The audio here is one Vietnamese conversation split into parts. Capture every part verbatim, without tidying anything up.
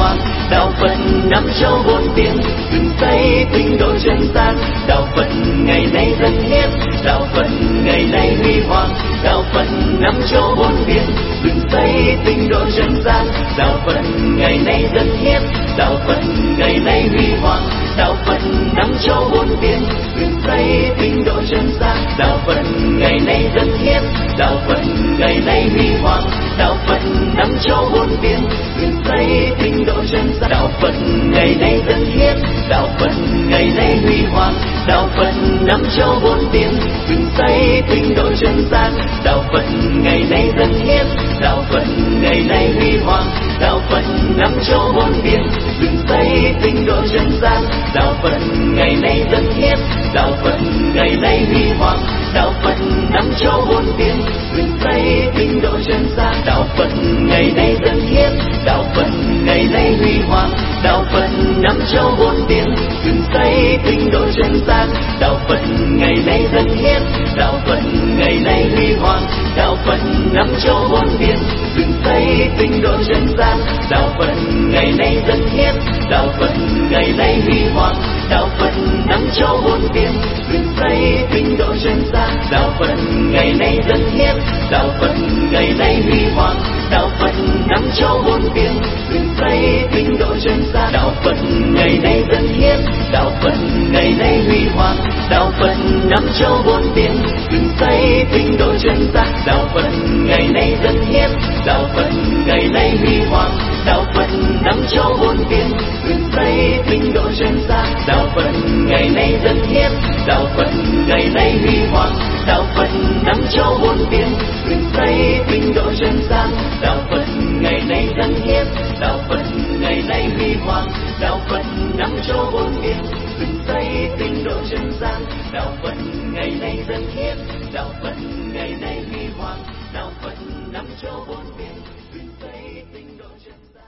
hoàng. Đạo Phật năm châu bốn biển, dựng xây tinh độ chân gian. Đạo Phật ngày nay dân hiến, đạo Phật ngày nay huy hoàng. Đạo Phật năm châu bốn biển, dựng xây tinh độ chân gian. Đạo Phật ngày nay dân hiến, đạo Phật ngày nay huy hoàng. Đạo Phật năm châu bốn biển, dựng xây tinh độ chân gian. Đạo Phật ngày nay dân hiến, đạo Phật ngày nay huy hoàng. Đạo Phật năm châu bốn biển, dựng xây tinh độ chân gian. Đạo Phật ngày nay dân hiến, đạo Phật ngày nay huy hoàng. Đạo Phật năm châu bốn biển, dựng xây tinh độ chân gian. Đạo Phật ngày nay dân hiến, đạo Phật ngày nay huy hoàng. Đạo Phật năm châu bốn biển, dựng xây tinh độ chân gian. Đạo Phật ngày nay dân hiến, đạo Phật ngày nay huy hoàng. Đạo Phật năm châu bốn biển, dựng xây tinh độ chân gian. Đạo Phật ngày nay dân hiến, đạo Phật ngày nay huy hoàng. Đạo Phật năm châu bốn biển, dựng xây tinh độ chân gian. Đạo Phật ngày nay dân hiến, đạo Phật ngày nay huy hoàng. Đạo Phật năm châu bốn biển, dựng xây tinh độ chân gian. Đạo Phật ngày nay dân hiến, đạo Phật ngày nay huy hoàng. Đạo Phật năm châu bốn biển, dựng xây tinh độ chân gian. Đạo Phật ngày nay dân hiến, đạo Phật ngày nay huy hoàng. Đạo Phật năm châu bốn biển, dựng xây tinh độ chân gian. Đạo Phật ngày nay dân hiến, đạo Phật ngày nay huy hoàng. Đạo Phật năm châu bốn biển, dựng xây tinh độ chân gian. Đạo Phật ngày nay dân hiến, đạo Phật ngày nay huy hoàng. Đạo Phật năm châu bốn biển, dựng xây tinh độ chân gian. Đạo Phật ngày nay dân hiến, đạo Phật ngày nay huy hoàng. Đạo Phật năm châu bốn biển, dựng xây tinh độ chân gian. Đạo Phật ngày nay dân hiến, đạo Phật ngày nay huy hoàng. Đạo Phật năm châu bốn biển, dựng xây tinh độ chân gian. Đạo Phật ngày nay dân hiến, đạo Phật ngày nay huy hoàng. Đạo Phật năm châu bốn biển, dựng xây tinh độ chân gian.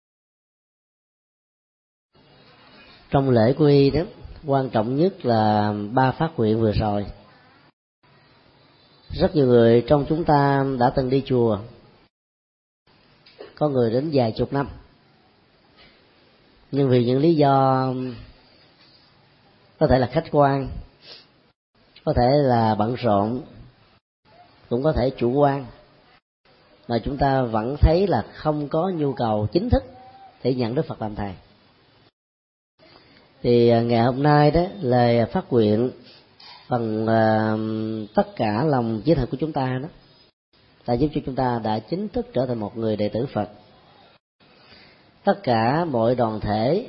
Trong lễ quy y đó, quan trọng nhất là ba phát nguyện vừa rồi. Rất nhiều người trong chúng ta đã từng đi chùa, có người đến vài chục năm, nhưng vì những lý do có thể là khách quan, có thể là bận rộn, cũng có thể chủ quan, mà chúng ta vẫn thấy là không có nhu cầu chính thức để nhận Đức Phật làm thầy. Thì ngày hôm nay đó, lời phát nguyện bằng uh, tất cả lòng chí thành của chúng ta đó, đã giúp cho chúng ta đã chính thức trở thành một người đệ tử Phật. Tất cả mọi đoàn thể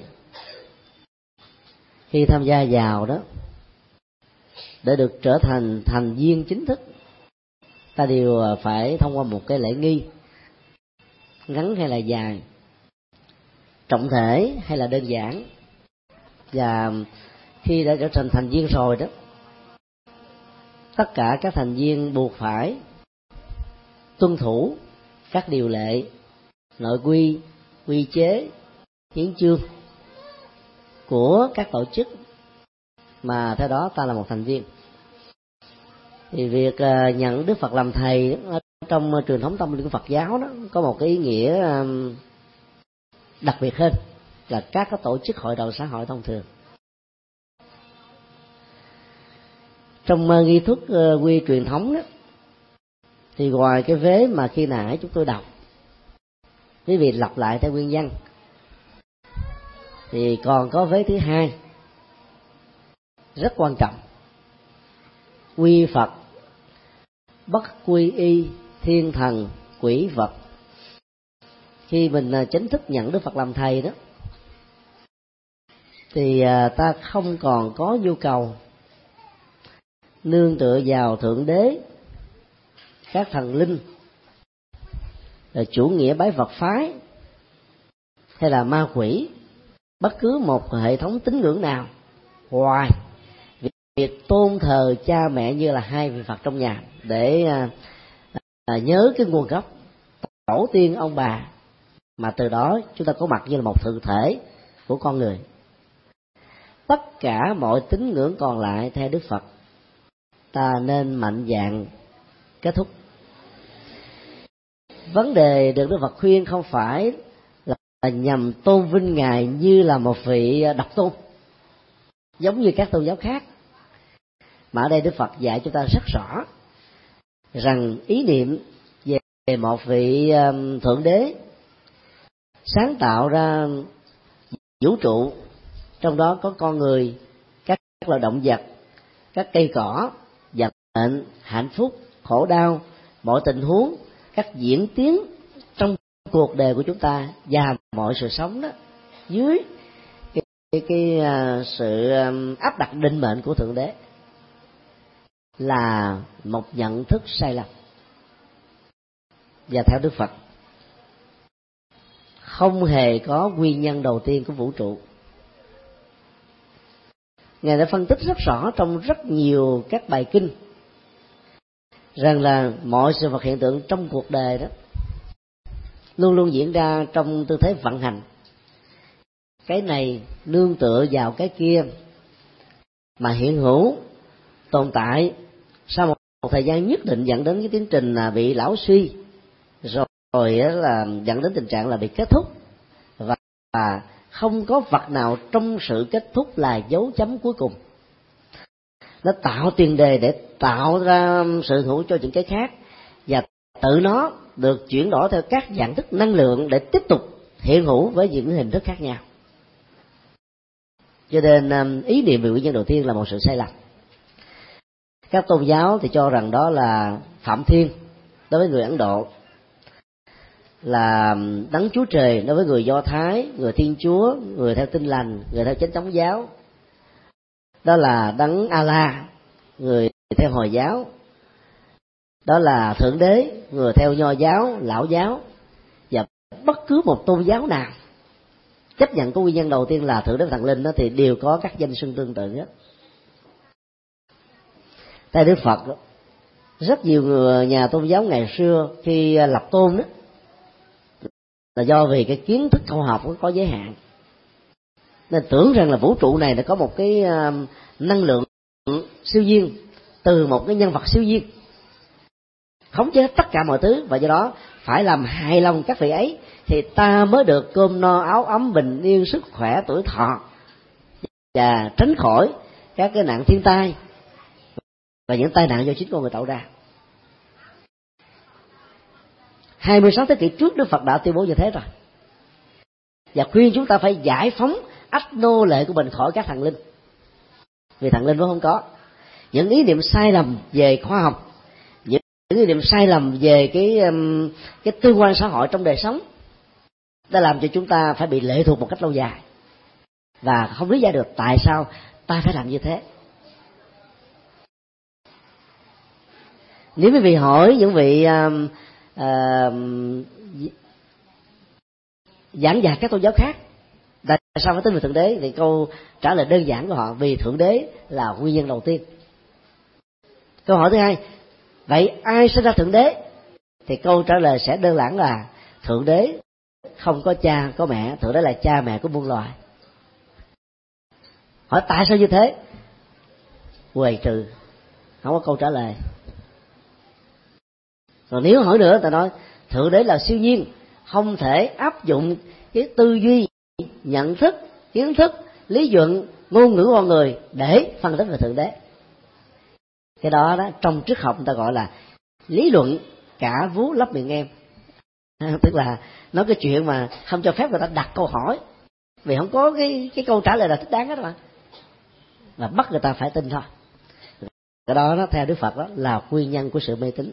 khi tham gia vào đó, để được trở thành thành viên chính thức, ta đều phải thông qua một cái lễ nghi, ngắn hay là dài, trọng thể hay là đơn giản. Và khi đã trở thành thành viên rồi đó, tất cả các thành viên buộc phải tuân thủ các điều lệ, nội quy, quy chế, hiến chương của các tổ chức mà theo đó ta là một thành viên. Thì việc nhận Đức Phật làm thầy trong truyền thống tâm linh của Phật giáo đó có một cái ý nghĩa đặc biệt hơn là các cái tổ chức hội đồng xã hội thông thường. Trong nghi thức quy truyền thống đó, thì ngoài cái vế mà khi nãy chúng tôi đọc, quý vị lặp lại theo nguyên văn, thì còn có vế thứ hai rất quan trọng: quy Phật, bất quy y, thiên thần, quỷ vật. Khi mình chính thức nhận Đức Phật làm thầy đó, thì ta không còn có nhu cầu nương tựa vào Thượng Đế, các thần linh, chủ nghĩa bái Phật phái hay là ma quỷ, bất cứ một hệ thống tín ngưỡng nào, ngoài việc tôn thờ cha mẹ như là hai vị Phật trong nhà, để à, à, nhớ cái nguồn gốc tổ tiên ông bà, mà từ đó chúng ta có mặt như là một thực thể của con người. Tất cả mọi tín ngưỡng còn lại theo Đức Phật, ta nên mạnh dạn kết thúc. Vấn đề được Đức Phật khuyên không phải là nhằm tôn vinh Ngài như là một vị độc tôn, giống như các tôn giáo khác. Mà ở đây Đức Phật dạy chúng ta rất rõ rằng ý niệm về một vị Thượng Đế sáng tạo ra vũ trụ, trong đó có con người, các loài động vật, các cây cỏ, vận mệnh, hạnh phúc, khổ đau, mọi tình huống, các diễn tiến trong cuộc đời của chúng ta và mọi sự sống đó, dưới cái, cái, cái uh, sự um, áp đặt định mệnh của Thượng Đế, là một nhận thức sai lầm. Và theo Đức Phật, không hề có nguyên nhân đầu tiên của vũ trụ. Ngài đã phân tích rất rõ trong rất nhiều các bài kinh rằng là mọi sự vật hiện tượng trong cuộc đời đó luôn luôn diễn ra trong tư thế vận hành, cái này nương tựa vào cái kia mà hiện hữu tồn tại. Sau một, một thời gian nhất định dẫn đến cái tiến trình là bị lão suy, rồi, rồi là dẫn đến tình trạng là bị kết thúc, và, và không có vật nào trong sự kết thúc là dấu chấm cuối cùng. Nó tạo tiền đề để tạo ra sự hữu cho những cái khác, và tự nó được chuyển đổi theo các dạng thức năng lượng để tiếp tục hiện hữu với những hình thức khác nhau. Cho nên ý niệm về nguyên nhân đầu tiên là một sự sai lầm. Các tôn giáo thì cho rằng đó là Phạm Thiên đối với người Ấn Độ, là Đấng Chúa Trời đối với người Do Thái, người Thiên Chúa, người theo Tin Lành, người theo Chánh Thống giáo, đó là Đấng A-la, người theo Hồi giáo, đó là Thượng Đế, người theo Nho giáo, Lão giáo. Và bất cứ một tôn giáo nào chấp nhận có nguyên nhân đầu tiên là Thượng Đế và Thần Linh đó thì đều có các danh xưng tương tự hết. Tại Đức Phật, rất nhiều người nhà tôn giáo ngày xưa khi lập tôn đó là do vì cái kiến thức khoa học có giới hạn, nên tưởng rằng là vũ trụ này đã có một cái năng lượng siêu nhiên từ một cái nhân vật siêu nhiên khống chế tất cả mọi thứ, và do đó phải làm hài lòng các vị ấy thì ta mới được cơm no áo ấm, bình yên, sức khỏe, tuổi thọ, và tránh khỏi các cái nạn thiên tai và những tai nạn do chính con người tạo ra. hai mươi sáu thế kỷ trước, Đức Phật đã tuyên bố như thế rồi, và khuyên chúng ta phải giải phóng ách nô lệ của mình khỏi các thần linh, vì thần linh vẫn không có. Những ý niệm sai lầm về khoa học, những ý niệm sai lầm về cái cái tương quan xã hội trong đời sống đã làm cho chúng ta phải bị lệ thuộc một cách lâu dài, và không lý giải được tại sao ta phải làm như thế. Nếu quý vị hỏi những vị uh, uh, giảng dạy các tôn giáo khác tại sao phải tin về Thượng Đế, thì câu trả lời đơn giản của họ: vì Thượng Đế là nguyên nhân đầu tiên. Câu hỏi thứ hai: vậy ai sinh ra Thượng Đế? Thì câu trả lời sẽ đơn giản là Thượng Đế không có cha có mẹ, Thượng Đế là cha mẹ của muôn loài. Hỏi tại sao như thế? Huề trừ, không có câu trả lời. Còn nếu hỏi nữa, ta nói Thượng Đế là siêu nhiên, không thể áp dụng cái tư duy, nhận thức, kiến thức, lý luận, ngôn ngữ con người để phân tích về Thượng Đế. Cái đó đó trong triết học người ta gọi là lý luận cả vú lấp miệng em. Tức là nói cái chuyện mà không cho phép người ta đặt câu hỏi, vì không có cái cái câu trả lời là thích đáng hết mà, và bắt người ta phải tin thôi. Cái đó nó theo Đức Phật đó là nguyên nhân của sự mê tín,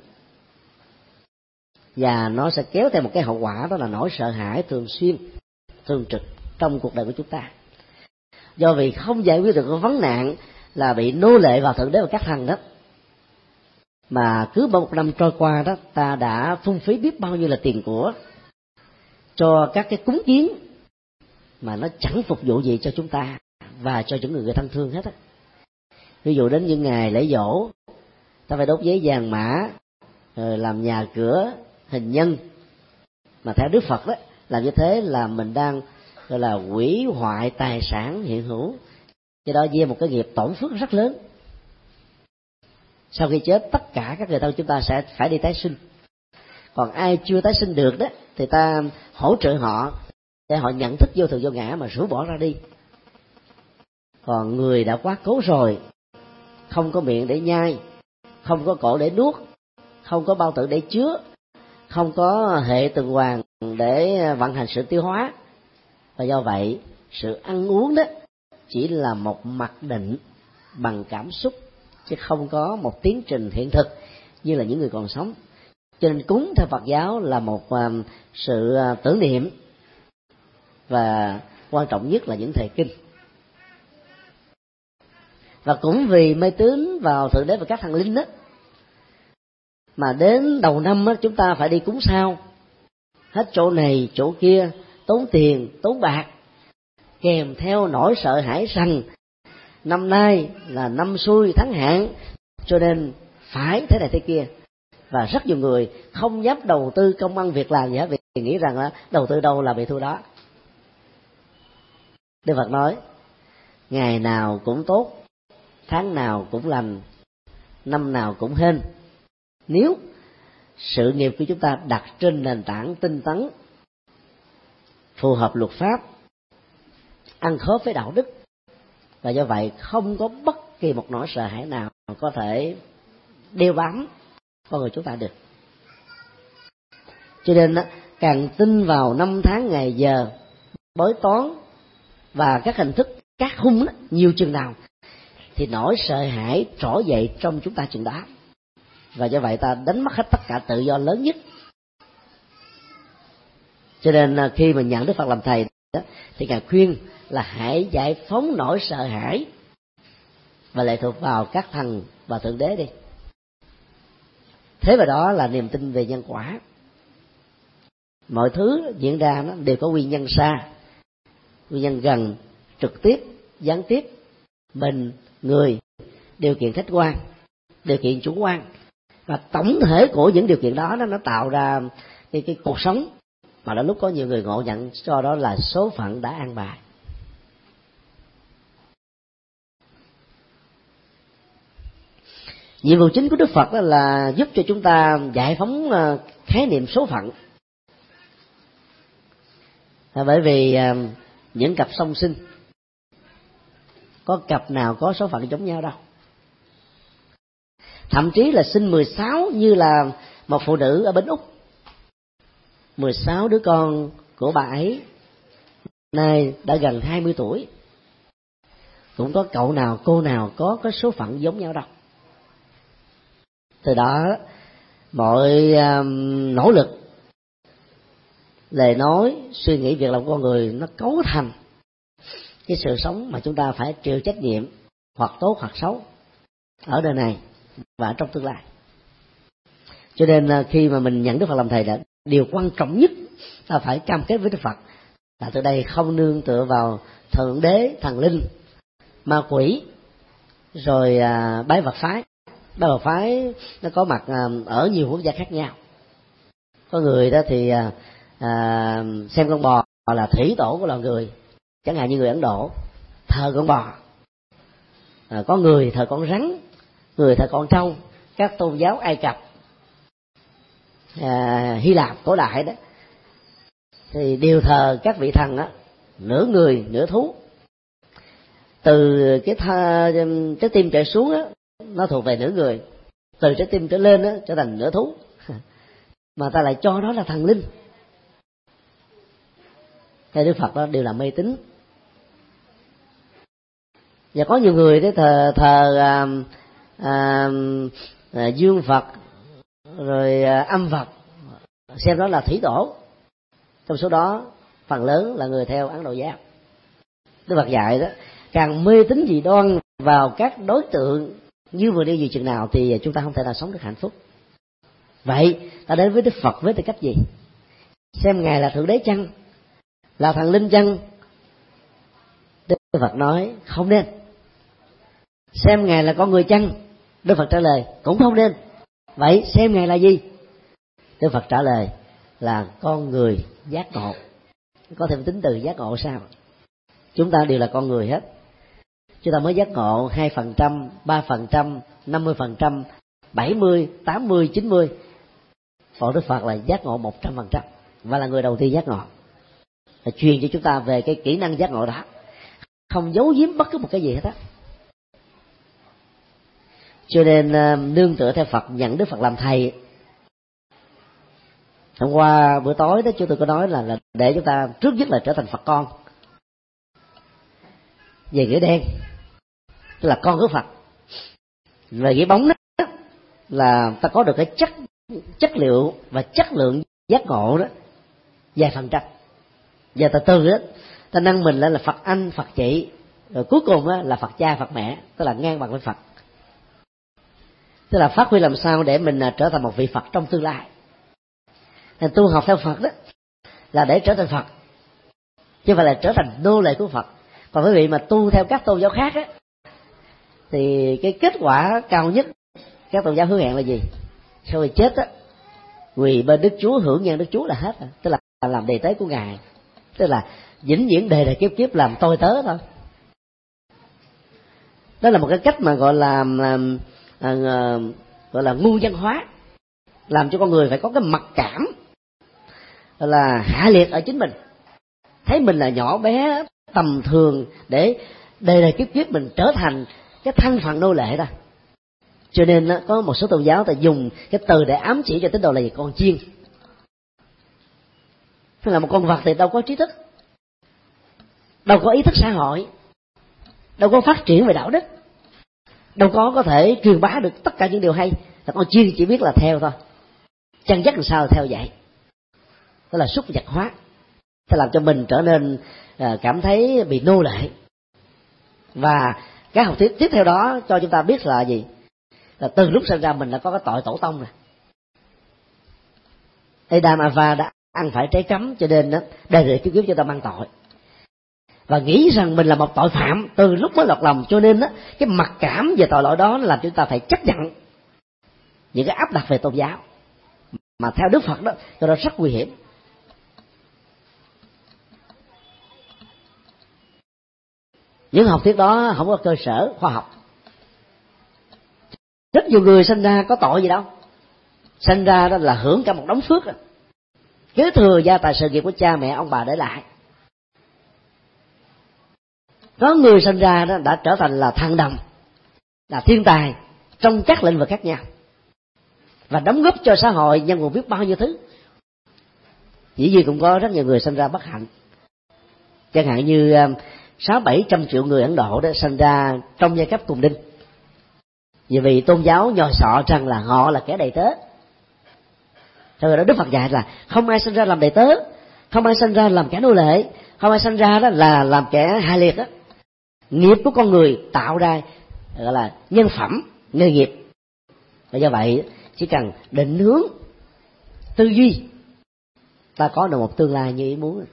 và nó sẽ kéo theo một cái hậu quả, đó là nỗi sợ hãi thường xuyên, thường trực trong cuộc đời của chúng ta. Do vì không giải quyết được cái vấn nạn là bị nô lệ vào Thượng Đế và các thần đó, mà cứ một năm trôi qua đó, ta đã phung phí biết bao nhiêu là tiền của cho các cái cúng kiến mà nó chẳng phục vụ gì cho chúng ta và cho những người thân thương hết á. Ví dụ đến những ngày lễ giỗ, ta phải đốt giấy vàng mã, rồi làm nhà cửa hình nhân, mà theo Đức Phật đó, làm như thế là mình đang gọi là hủy hoại tài sản hiện hữu, cho đó gieo một cái nghiệp tổn phước rất lớn. Sau khi chết, tất cả các người thân chúng ta sẽ phải đi tái sinh, còn ai chưa tái sinh được đó thì ta hỗ trợ họ để họ nhận thức vô thường vô ngã mà rũ bỏ ra đi. Còn người đã quá cố rồi, không có miệng để nhai, không có cổ để nuốt, không có bao tử để chứa, không có hệ tuần hoàn để vận hành sự tiêu hóa, và do vậy sự ăn uống đó chỉ là một mặc định bằng cảm xúc, chứ không có một tiến trình hiện thực như là những người còn sống. Cho nên cúng theo Phật giáo là một uh, sự uh, tưởng niệm, và quan trọng nhất là những thời kinh. Và cũng vì mê tín vào Thượng Đế và các thần linh đó, mà đến đầu năm đó, chúng ta phải đi cúng sao, hết chỗ này chỗ kia, tốn tiền tốn bạc, kèm theo nỗi sợ hãi rằng năm nay là năm xui tháng hạn, cho nên phải thế này thế kia. Và rất nhiều người không dám đầu tư công ăn việc làm gì hết, vì nghĩ rằng là đầu tư đâu là bị thua đó. Đức Phật nói ngày nào cũng tốt, tháng nào cũng lành, năm nào cũng hên, nếu sự nghiệp của chúng ta đặt trên nền tảng tinh tấn, phù hợp luật pháp, ăn khớp với đạo đức, và do vậy không có bất kỳ một nỗi sợ hãi nào có thể đeo bám con người chúng ta được. Cho nên càng tin vào năm tháng ngày giờ, bói toán và các hình thức cát hung đó, nhiều chừng nào thì nỗi sợ hãi trỗi dậy trong chúng ta chừng đó, và do vậy ta đánh mất hết tất cả tự do lớn nhất. Cho nên khi mà nhận Đức Phật làm thầy đó, thì Ngài khuyên là hãy giải phóng nỗi sợ hãi và lệ thuộc vào các thần và Thượng Đế đi. Thế và đó là niềm tin về nhân quả. Mọi thứ diễn ra nó đều có nguyên nhân xa, nguyên nhân gần, trực tiếp, gián tiếp, mình, người, điều kiện khách quan, điều kiện chủ quan, và tổng thể của những điều kiện đó nó tạo ra cái, cái cuộc sống mà đã lúc có nhiều người ngộ nhận cho đó là số phận đã an bài. Nhiệm vụ chính của Đức Phật đó là giúp cho chúng ta giải phóng khái niệm số phận. Bởi vì những cặp song sinh có cặp nào có số phận giống nhau đâu. Thậm chí là sinh mười sáu như là một phụ nữ ở bên Úc, mười sáu đứa con của bà ấy nay đã gần hai mươi tuổi, cũng có cậu nào cô nào có cái số phận giống nhau đâu. Từ đó mọi um, nỗ lực, lời nói, suy nghĩ, việc làm của con người nó cấu thành cái sự sống mà chúng ta phải chịu trách nhiệm, hoặc tốt hoặc xấu, ở đời này và trong tương lai. Cho nên khi mà mình nhận Đức Phật làm thầy, là điều quan trọng nhất ta phải cam kết với Đức Phật là từ đây không nương tựa vào Thượng Đế, thần linh, ma quỷ, rồi à, bái Phật phái. Bái Phật phái nó có mặt à, ở nhiều quốc gia khác nhau. Có người đó thì à, à, xem con bò là thủy tổ của loài người, chẳng hạn như người Ấn Độ thờ con bò. À, có người thờ con rắn, người thờ con trâu. Các tôn giáo Ai Cập, à, Hy Lạp cổ đại đó thì đều thờ các vị thần đó, nửa người nửa thú. Từ cái tha, trái tim trở xuống đó, nó thuộc về nửa người, từ trái tim trở lên đó, trở thành nửa thú, mà ta lại cho đó là thần linh. Theo Đức Phật đó đều là mê tín. Và có nhiều người đấy thờ thờ à, à, à, dương Phật, rồi à, âm Phật, xem đó là thủy tổ. Trong số đó phần lớn là người theo Ấn Độ giáo. Đức Phật dạy đó, càng mê tín dị đoan vào các đối tượng như vừa đi gì chừng nào thì chúng ta không thể nào sống được hạnh phúc. Vậy ta đến với Đức Phật với tư cách gì? Xem Ngài là Thượng Đế chăng? Là thần linh chăng? Đức Phật nói không nên. Xem Ngài là con người chăng? Đức Phật trả lời cũng không nên. Vậy xem Ngài là gì? Đức Phật trả lời là con người giác ngộ. Có thêm tính từ giác ngộ sao? Chúng ta đều là con người hết. Chúng ta mới giác ngộ hai phần trăm, ba phần trăm, năm mươi phần trăm, bảy mươi, tám mươi, chín mươi. Còn Đức Phật là giác ngộ một trăm phần trăm và là người đầu tiên giác ngộ. là truyền cho chúng ta về cái kỹ năng giác ngộ đó, không giấu giếm bất cứ một cái gì hết á. Cho nên nương tựa theo Phật, nhận Đức Phật làm thầy. Hôm qua bữa tối đó chúng tôi có nói là, là để chúng ta trước nhất là trở thành Phật con về nghĩa đen, tức là con của Phật. Về nghĩa bóng đó là ta có được cái chất chất liệu và chất lượng giác ngộ đó vài phần trăm. Và từ từ đó ta nâng mình lên là Phật anh, Phật chị, rồi cuối cùng đó là Phật cha, Phật mẹ, tức là ngang bằng với Phật. Tức là phát huy làm sao để mình trở thành một vị Phật trong tương lai. Nên tu học theo Phật đó là để trở thành Phật, chứ không phải là trở thành nô lệ của Phật. Còn quý vị mà tu theo các tôn giáo khác á, thì cái kết quả cao nhất các tôn giáo hứa hẹn là gì? Sau khi chết á, quỳ bên Đức Chúa, hưởng nhân Đức Chúa là hết rồi. Tức là làm đầy tớ của Ngài, tức là vĩnh viễn đời đời kiếp kiếp làm tôi tớ thôi. Đó là một cái cách mà gọi là, là à, gọi là ngu văn hóa, làm cho con người phải có cái mặc cảm là hạ liệt ở chính mình, thấy mình là nhỏ bé tầm thường, để đời đời kiếp kiếp mình trở thành cái thân phận nô lệ đó. Cho nên có một số tôn giáo ta dùng cái từ để ám chỉ cho tín đồ là gì? Con chiên. Tức là một con vật thì đâu có trí thức, đâu có ý thức xã hội, đâu có phát triển về đạo đức, đâu có có thể truyền bá được tất cả những điều hay. Là con chiên chỉ biết là theo thôi, chân dắt làm sao theo vậy. Đó là súc vật hóa, sẽ làm cho mình trở nên cảm thấy bị nô lệ. Và cái học thuyết tiếp theo đó cho chúng ta biết là gì? Là từ lúc sinh ra mình đã có cái tội tổ tông rồi. Adam Ava đã ăn phải trái cấm, cho nên đó đời đời kiếp kiếp cho ta mang tội, và nghĩ rằng mình là một tội phạm từ lúc mới lọt lòng. Cho nên đó, cái mặc cảm về tội lỗi đó làm chúng ta phải chấp nhận những cái áp đặt về tôn giáo mà theo Đức Phật đó cho nó rất nguy hiểm. Những học thuyết đó không có cơ sở khoa học. Rất nhiều người sinh ra có tội gì đâu, sinh ra đó là hưởng cả một đống phước, kế thừa gia tài sự nghiệp của cha mẹ ông bà để lại. Có người sinh ra đó đã trở thành là thần đồng, là thiên tài trong các lĩnh vực khác nhau, và đóng góp cho xã hội nhân nguồn biết bao nhiêu thứ. Dĩ nhiên cũng có rất nhiều người sinh ra bất hạnh, chẳng hạn như sáu bảy trăm triệu người Ấn Độ đó sinh ra trong giai cấp cùng đinh, vì vì tôn giáo nhồi sọ rằng là họ là kẻ đầy tớ. Rồi đó Đức Phật dạy là không ai sinh ra làm đầy tớ, không ai sinh ra làm kẻ nô lệ, không ai sinh ra đó là làm kẻ hạ liệt đó. Nghiệp của con người tạo ra gọi là nhân phẩm, nghề nghiệp. Và do vậy chỉ cần định hướng tư duy, ta có được một tương lai như ý muốn.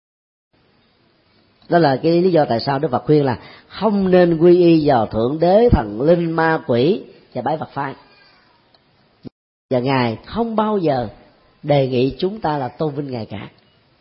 Đó là cái lý do tại sao Đức Phật khuyên là không nên quy y vào thượng đế, thần linh, ma quỷ và bái Phật phái. Và Ngài không bao giờ đề nghị chúng ta là tôn vinh Ngài cả.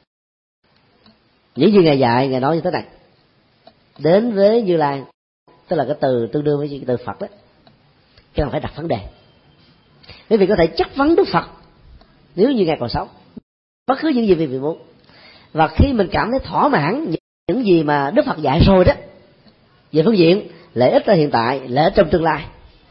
Những gì Ngài dạy, Ngài nói như thế này: đến với Như Lai, tức là cái từ tương đương với cái từ Phật đó, chứ không phải đặt vấn đề. Quý vị có thể chất vấn Đức Phật nếu như Ngài còn sống, bất cứ những gì quý vị muốn. Và khi mình cảm thấy thỏa mãn những gì mà Đức Phật dạy rồi đó, về phương diện lợi ích ở hiện tại, lợi ích trong tương lai,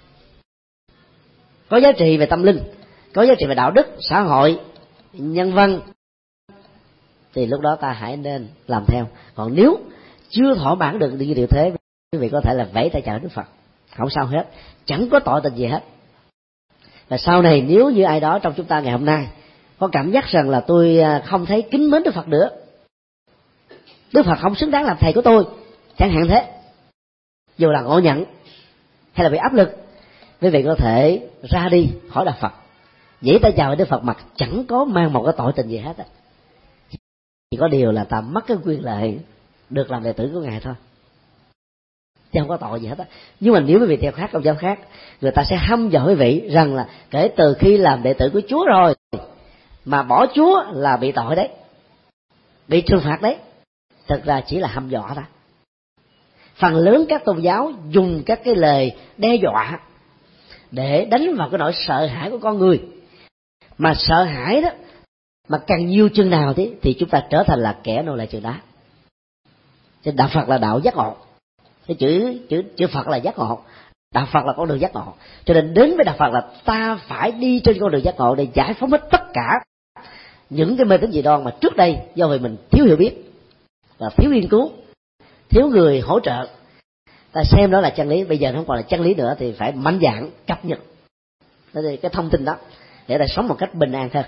có giá trị về tâm linh, có giá trị về đạo đức, xã hội, nhân văn, thì lúc đó ta hãy nên làm theo. Còn nếu chưa thỏa mãn được những điều thế, quý vị có thể là vẫy tay chào Đức Phật, không sao hết, chẳng có tội tình gì hết. Và sau này nếu như ai đó trong chúng ta ngày hôm nay có cảm giác rằng là tôi không thấy kính mến Đức Phật nữa, Đức Phật không xứng đáng làm thầy của tôi, chẳng hạn thế, dù là ngộ nhận hay là bị áp lực, quý vị có thể ra đi khỏi đạo Phật, vẫy tay chào Đức Phật mặt chẳng có mang một cái tội tình gì hết á. Chỉ có điều là ta mất cái quyền lợi được làm đệ tử của Ngài thôi, chứ không có tội gì hết á. Nhưng mà nếu quý vị theo khác tôn giáo khác, người ta sẽ hăm dọa quý vị rằng là kể từ khi làm đệ tử của Chúa rồi mà bỏ Chúa là bị tội đấy, bị trừng phạt đấy. Thực ra chỉ là hăm dọa thôi. Phần lớn các tôn giáo dùng các cái lời đe dọa để đánh vào cái nỗi sợ hãi của con người, mà sợ hãi đó mà càng nhiều chừng nào thì, thì chúng ta trở thành là kẻ nô lệ chừng đó. Cho đạo Phật là đạo giác ngộ. Cái chữ chữ chữ Phật là giác ngộ, đạo Phật là con đường giác ngộ. Cho nên đến với đạo Phật là ta phải đi trên con đường giác ngộ để giải phóng hết tất cả những cái mê tín dị đoan mà trước đây do vì mình thiếu hiểu biết và thiếu nghiên cứu, thiếu người hỗ trợ, ta xem đó là chân lý. Bây giờ nó không còn là chân lý nữa thì phải mạnh dạn cập nhật cái thông tin đó để ta sống một cách bình an hơn.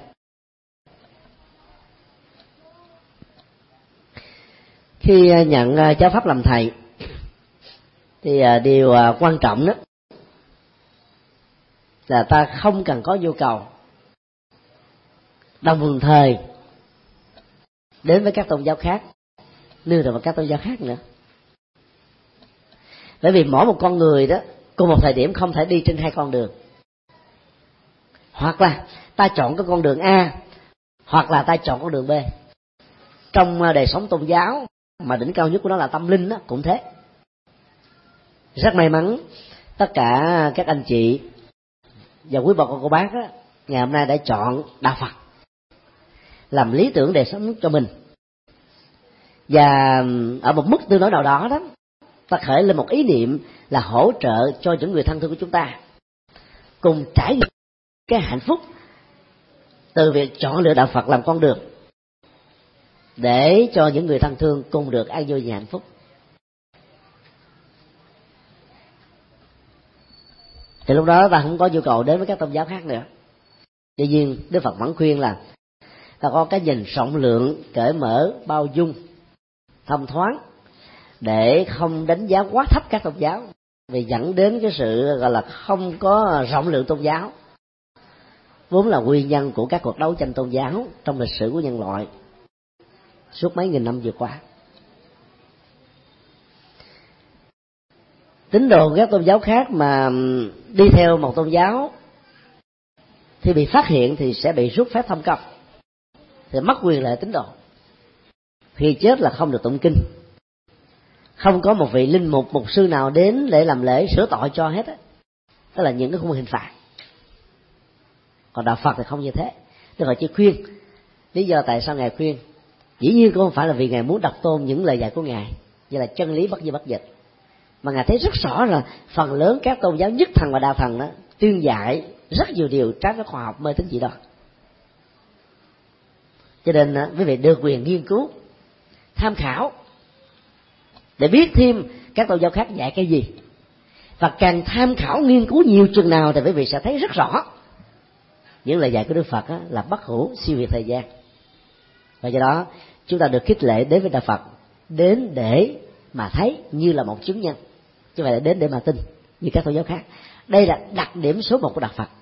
Khi nhận giáo pháp làm thầy thì điều quan trọng đó là ta không cần có nhu cầu đồng thời đến với các tôn giáo khác, nương tựa vào các tôn giáo khác nữa. Bởi vì mỗi một con người đó cùng một thời điểm không thể đi trên hai con đường. Hoặc là ta chọn cái con đường A, hoặc là ta chọn con đường B. Trong đời sống tôn giáo mà đỉnh cao nhất của nó là tâm linh đó, cũng thế. Rất may mắn tất cả các anh chị và quý bà con cô bác đó, ngày hôm nay đã chọn đạo Phật làm lý tưởng đời sống cho mình. Và ở một mức tương đối nào đó đó, ta khởi lên một ý niệm là hỗ trợ cho những người thân thương của chúng ta cùng trải nghiệm cái hạnh phúc từ việc chọn lựa đạo Phật làm con đường, để cho những người thân thương cùng được an vui và hạnh phúc. Thì lúc đó ta không có nhu cầu đến với các tôn giáo khác nữa. Tuy nhiên Đức Phật vẫn khuyên là ta có cái nhìn rộng lượng, cởi mở, bao dung, thông thoáng, để không đánh giá quá thấp các tôn giáo, vì dẫn đến cái sự gọi là không có rộng lượng tôn giáo, vốn là nguyên nhân của các cuộc đấu tranh tôn giáo trong lịch sử của nhân loại suốt mấy nghìn năm vừa qua. Tín đồ các tôn giáo khác mà đi theo một tôn giáo thì bị phát hiện thì sẽ bị rút phép thông công, thì mất quyền lợi tín đồ. Khi chết là không được tụng kinh, không có một vị linh mục mục sư nào đến để làm lễ sửa tội cho hết á. Đó là những cái khung hình phạt. Còn đạo Phật thì không như thế. Đức Phật chỉ khuyên. Lý do tại sao ngài khuyên, dĩ nhiên cũng không phải là vì ngài muốn đọc tôn những lời dạy của ngài như là chân lý bất di bất dịch, mà ngài thấy rất rõ là phần lớn các tôn giáo nhất thần và đạo thần đó tuyên dạy rất nhiều điều trái với khoa học, mê tín dị đoan. Cho nên quý vị được quyền nghiên cứu, tham khảo để biết thêm các tôn giáo khác dạy cái gì. Và càng tham khảo nghiên cứu nhiều chừng nào thì quý vị sẽ thấy rất rõ những lời dạy của Đức Phật là bất hủ, siêu việt thời gian. Và do đó chúng ta được khích lệ đến với đạo Phật, đến để mà thấy như là một chứng nhân, chứ không phải là đến để mà tin như các tôn giáo khác. Đây là đặc điểm số một của đạo Phật.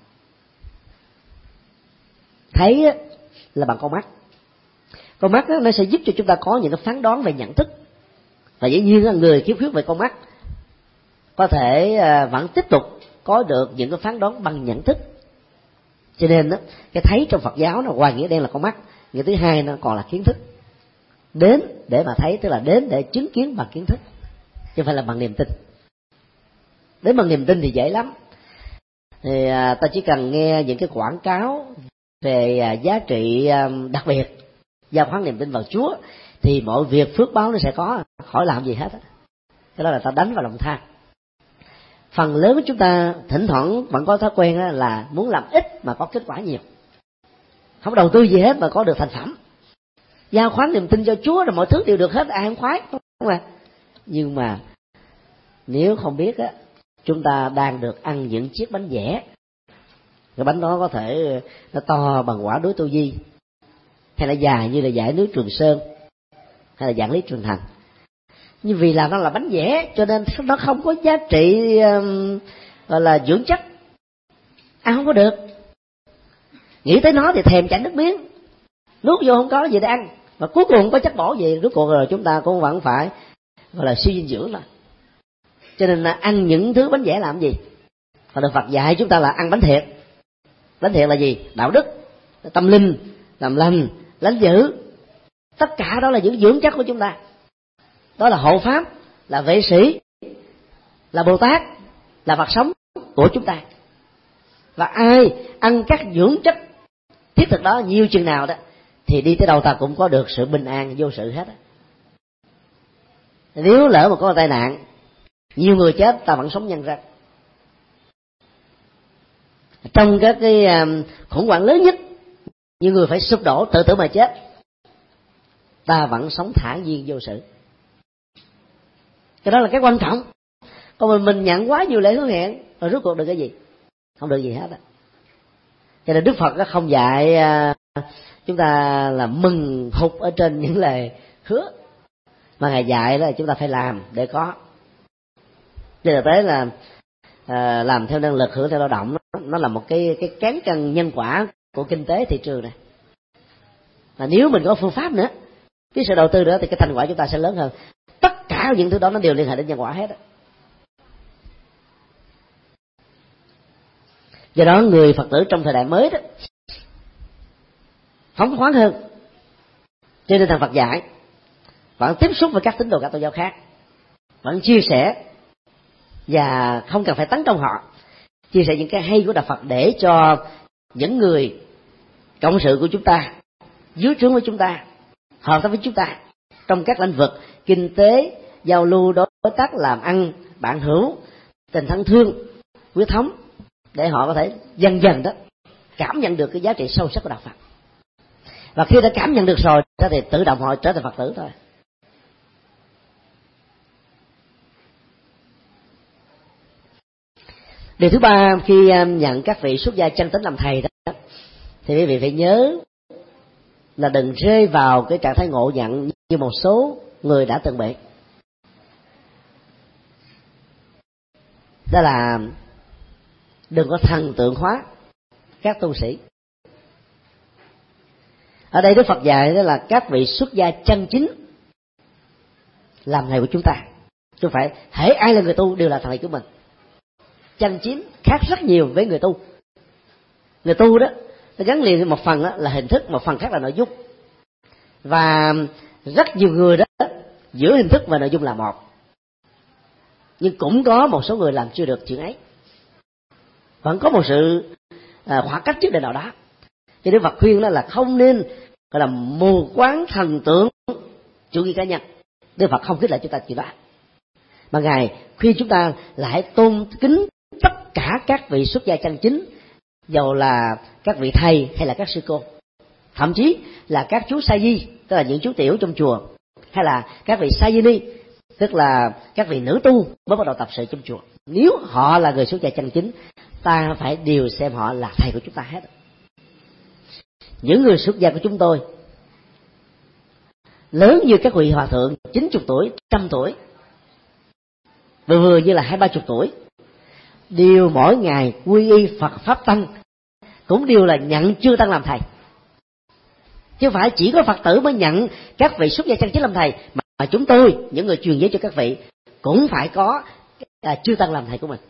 Thấy là bằng con mắt. Con mắt nó sẽ giúp cho chúng ta có những cái phán đoán về nhận thức. Và dĩ nhiên là người khiếm khuyết về con mắt có thể vẫn tiếp tục có được những cái phán đoán bằng nhận thức. Cho nên đó, cái thấy trong Phật giáo nó ngoài nghĩa đen là con mắt, nghĩa thứ hai nó còn là kiến thức. Đến để mà thấy tức là đến để chứng kiến bằng kiến thức, chứ không phải là bằng niềm tin. Đến bằng niềm tin thì dễ lắm. Thì à, ta chỉ cần nghe những cái quảng cáo về à, giá trị à, đặc biệt, giao khoán niềm tin vào Chúa, thì mọi việc phước báo nó sẽ có, khỏi làm gì hết. Cái đó là ta đánh vào lòng tham. Phần lớn của chúng ta thỉnh thoảng vẫn có thói quen là muốn làm ít mà có kết quả nhiều, không đầu tư gì hết mà có được thành phẩm. Giao khoán niềm tin cho Chúa rồi mọi thứ đều được hết, ai không khoái, không mà. Nhưng mà nếu không biết á, chúng ta đang được ăn những chiếc bánh vẽ. Cái bánh đó có thể nó to bằng quả đối Tô Di, hay là dài như là dải núi Trường Sơn, hay là dạng lý Trường Thành. Nhưng vì là nó là bánh vẽ cho nên nó không có giá trị um, gọi là dưỡng chất, ăn không có được. Nghĩ tới nó thì thèm chảy nước miếng, nuốt vô không có gì để ăn, mà cuối cùng không có chất bổ gì, rốt cuộc rồi chúng ta cũng vẫn phải gọi là suy dinh dưỡng rồi. Cho nên là ăn những thứ bánh vẽ làm gì? Và Đức Phật dạy chúng ta là ăn bánh thiệt. Bánh thiệt là gì? Đạo đức, tâm linh, làm lành, lánh dữ. Tất cả đó là những dưỡng chất của chúng ta. Đó là hộ pháp, là vệ sĩ, là Bồ Tát, là Phật sống của chúng ta. Và ai ăn các dưỡng chất thiết thực đó nhiều chừng nào đó thì đi tới đâu ta cũng có được sự bình an vô sự hết á. Nếu lỡ mà có tai nạn, nhiều người chết, ta vẫn sống nhân răng. Trong các cái khủng hoảng lớn nhất, nhiều người phải sụp đổ tự tử mà chết, ta vẫn sống thản nhiên vô sự. Cái đó là cái quan trọng. Còn mình, mình nhận quá nhiều lễ hứa hẹn rồi rốt cuộc được cái gì? Không được gì hết á. Cho nên Đức Phật không dạy chúng ta là mừng hụt ở trên những lời hứa, mà Ngài dạy là chúng ta phải làm để có. Trên thực tế là à, làm theo năng lực, hưởng theo lao động, nó, nó là một cái cái cán cân nhân quả của kinh tế thị trường này. Mà nếu mình có phương pháp nữa, cái sự đầu tư nữa, thì cái thành quả chúng ta sẽ lớn hơn. Tất cả những thứ đó nó đều liên hệ đến nhân quả hết á. Do đó người Phật tử trong thời đại mới đó phóng khoáng hơn. Cho nên thằng Phật dạy vẫn tiếp xúc với các tín đồ các tôn giáo khác, vẫn chia sẻ và không cần phải tấn công họ, chia sẻ những cái hay của Đạo Phật để cho những người cộng sự của chúng ta, dưới trướng với chúng ta, hợp tác với chúng ta trong các lĩnh vực kinh tế, giao lưu, đối tác, làm ăn, bạn hữu, tình thân thương, huyết thống, để họ có thể dần dần đó cảm nhận được cái giá trị sâu sắc của Đạo Phật. Và khi đã cảm nhận được rồi thì tự động họ trở thành Phật tử thôi. Điều thứ ba, khi nhận các vị xuất gia chân tín làm thầy đó, thì quý vị phải nhớ là đừng rơi vào cái trạng thái ngộ nhận như một số người đã từng bị. Đó là đừng có thần tượng hóa các tu sĩ. Ở đây Đức Phật dạy đó là các vị xuất gia chân chính làm thầy của chúng ta. Chứ phải hễ ai là người tu đều là thầy của mình. Chân chính khác rất nhiều với người tu. Người tu đó nó gắn liền một phần đó là hình thức, một phần khác là nội dung. Và rất nhiều người đó giữa hình thức và nội dung là một. Nhưng cũng có một số người làm chưa được chuyện ấy. Vẫn có một sự à, khoảng cách trước đời nào đó. Cho nên Phật khuyên đó là không nên gọi là mù quáng thần tượng chủ nghĩa cá nhân. Đức Phật không khích lệ chúng ta chuyện đó, mà Ngài khuyên chúng ta là hãy tôn kính tất cả các vị xuất gia chân chính, dầu là các vị thầy hay là các sư cô, thậm chí là các chú sa di, tức là những chú tiểu trong chùa, hay là các vị sa di ni, tức là các vị nữ tu mới bắt đầu tập sự trong chùa. Nếu họ là người xuất gia chân chính, ta phải đều xem họ là thầy của chúng ta hết. Những người xuất gia của chúng tôi lớn như các vị hòa thượng chín mươi tuổi, trăm tuổi, vừa vừa như là hai ba chục tuổi, đều mỗi ngày quy y Phật pháp tăng, cũng đều là nhận chư tăng làm thầy. Chứ phải chỉ có Phật tử mới nhận các vị xuất gia chân chính làm thầy, mà chúng tôi, những người truyền giới cho các vị, cũng phải có à, chư tăng làm thầy của mình.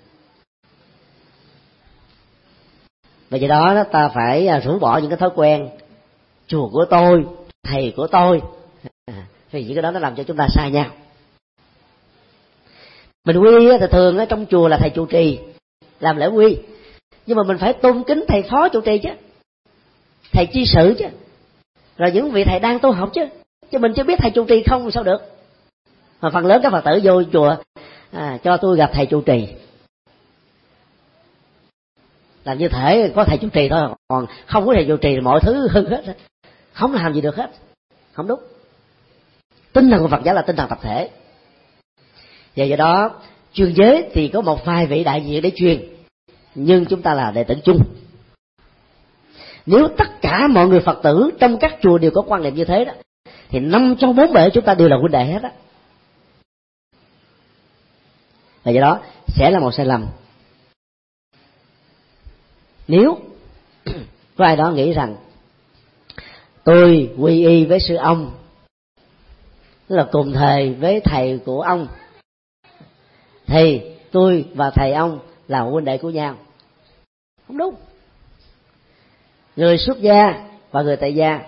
Và do đó ta phải rũ bỏ những cái thói quen chùa của tôi, thầy của tôi, à, vì những cái đó nó làm cho chúng ta xa nhau. Mình quy thì thường ở trong chùa là thầy trụ trì làm lễ quy, nhưng mà mình phải tôn kính thầy phó trụ trì chứ, thầy chi sự chứ, rồi những vị thầy đang tu học chứ, chứ mình chưa biết thầy trụ trì không sao được. Mà phần lớn các Phật tử vô chùa à, cho tôi gặp thầy trụ trì, làm như thể có thầy trụ trì thôi, còn không có thầy trụ trì thì mọi thứ hư hết, không làm gì được hết, không đúng. Tinh thần của Phật giáo là tinh thần tập thể. Và do đó truyền giới thì có một vài vị đại diện để truyền, nhưng chúng ta là đệ tử chung. Nếu tất cả mọi người Phật tử trong các chùa đều có quan niệm như thế đó, thì năm trong bốn bể chúng ta đều là huynh đệ hết á. Và do đó sẽ là một sai lầm nếu có ai đó nghĩ rằng tôi quy y với sư ông, tức là cùng thời với thầy của ông, thì tôi và thầy ông là huynh đệ của nhau. Không đúng. Người xuất gia và người tại gia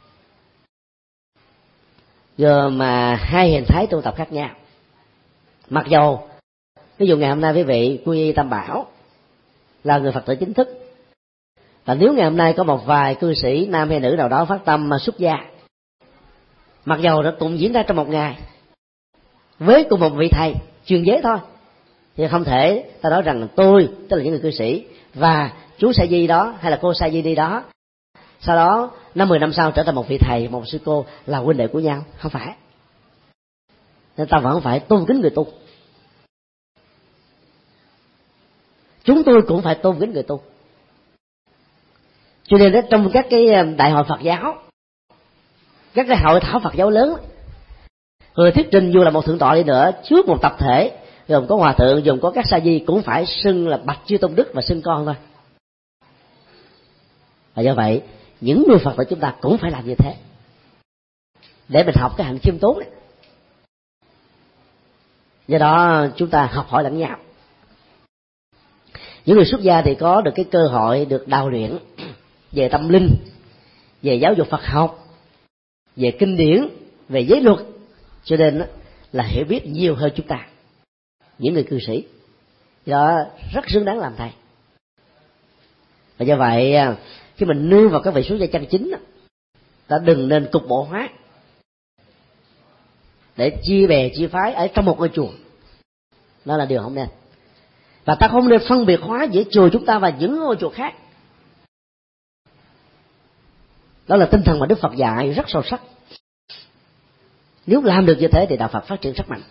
giờ mà hai hình thái tu tập khác nhau. Mặc dầu ví dụ ngày hôm nay quý vị quy y Tam Bảo là người Phật tử chính thức, Và nếu ngày hôm nay có một vài cư sĩ nam hay nữ nào đó phát tâm mà xuất gia, mặc dầu nó cũng diễn ra trong một ngày với cùng một vị thầy truyền giới thôi, thì không thể ta nói rằng tôi, tức là những người cư sĩ, và chú Sa Di đó hay là cô Sa Di đi đó, sau đó năm mười năm sau trở thành một vị thầy, một sư cô là huynh đệ của nhau. Không phải. Nên ta vẫn phải tôn kính người tu. Chúng tôi cũng phải tôn kính người tu. Cho nên đó, trong các cái đại hội Phật giáo, các cái hội thảo Phật giáo lớn, người thuyết trình dù là một thượng tọa đi nữa, trước một tập thể gồm có hòa thượng, gồm có các sa di, cũng phải xưng là bạch chư tôn đức và xưng con thôi. Và do vậy những người Phật tử chúng ta cũng phải làm như thế để mình học cái hạnh khiêm tốn đấy. Do đó chúng ta học hỏi lẫn nhau. Những người xuất gia thì có được cái cơ hội được đào luyện về tâm linh, về giáo dục Phật học, về kinh điển, về giới luật, cho nên là hiểu biết nhiều hơn chúng ta, những người cư sĩ. Do đó rất xứng đáng làm thầy. Và do vậy khi mình nương vào các vị xuất gia chân chính, ta đừng nên cục bộ hóa để chia bè chia phái ở trong một ngôi chùa. Đó là điều không nên. Và ta không nên phân biệt hóa giữa chùa chúng ta và những ngôi chùa khác. Đó là tinh thần mà Đức Phật dạy rất sâu sắc. Nếu làm được như thế thì đạo Phật phát triển rất mạnh.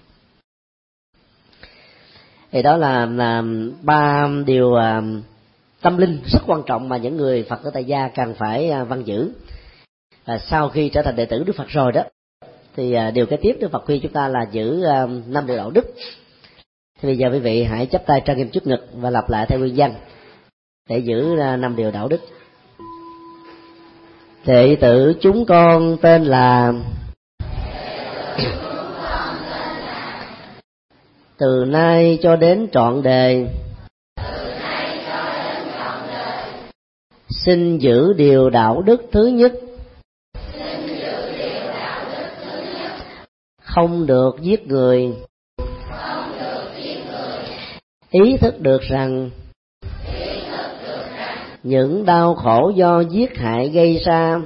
Thì đó là, là ba điều uh, tâm linh rất quan trọng mà những người Phật tử tại gia cần phải uh, văn giữ. À, sau khi trở thành đệ tử Đức Phật rồi đó, thì uh, điều kế tiếp Đức Phật khuyên chúng ta là giữ uh, năm điều đạo đức. Thì bây giờ quý vị hãy chắp tay trang nghiêm trước ngực và lặp lại theo nguyên văn để giữ uh, năm điều đạo đức. Đệ tử chúng con tên là từ nay cho đến trọn đời xin giữ điều đạo đức thứ nhất, không được giết người. Ý thức được rằng những đau khổ do giết hại gây ra,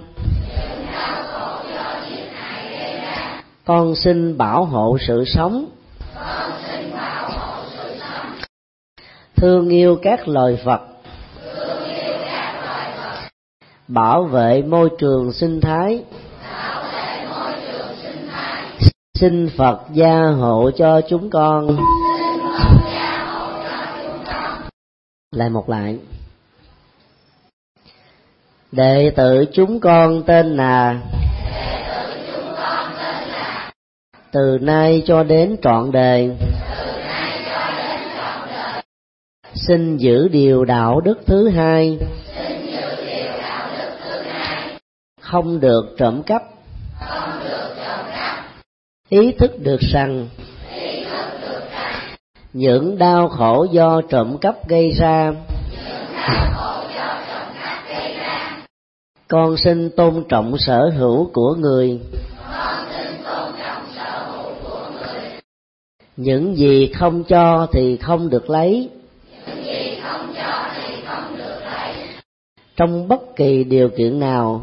con xin bảo hộ sự sống, thương yêu các loài vật, bảo vệ môi trường sinh thái, xin Phật gia hộ cho chúng con. Lại một lại. Đệ tử chúng con tên là từ nay cho đến trọn đời xin giữ điều đạo đức thứ hai, không được trộm cắp. Ý thức được rằng những đau khổ do trộm cắp gây ra, con xin tôn trọng sở hữu của người. Những gì không cho thì không được lấy. Trong bất kỳ điều kiện nào,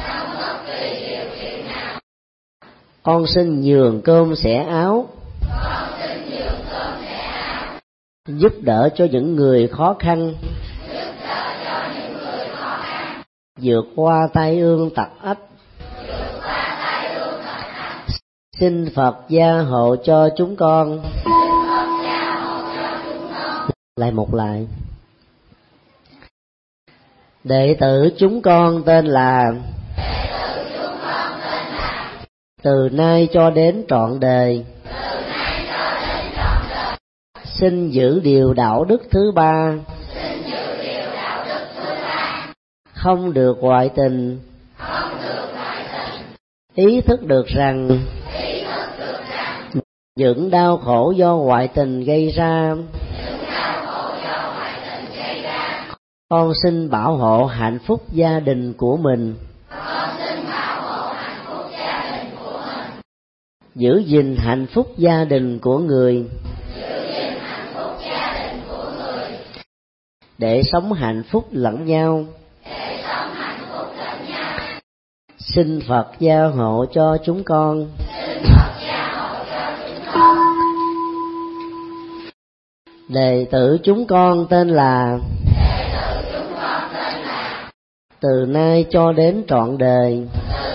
con xin nhường cơm xẻ áo, giúp đỡ cho những người khó khăn, vượt qua tai ương tặc ách. Xin Phật gia hộ cho chúng con. Lại một lại. Đệ tử chúng con tên là từ nay cho đến trọn đời xin giữ điều đạo đức thứ ba, không được ngoại tình. Ý thức được rằng những đau khổ do ngoại tình gây ra, con xin bảo hộ hạnh phúc gia đình của mình, giữ gìn hạnh phúc gia đình của người, để sống hạnh phúc lẫn nhau. Xin Phật gia hộ cho chúng con. Đệ tử chúng con tên là từ nay cho đến trọn đời.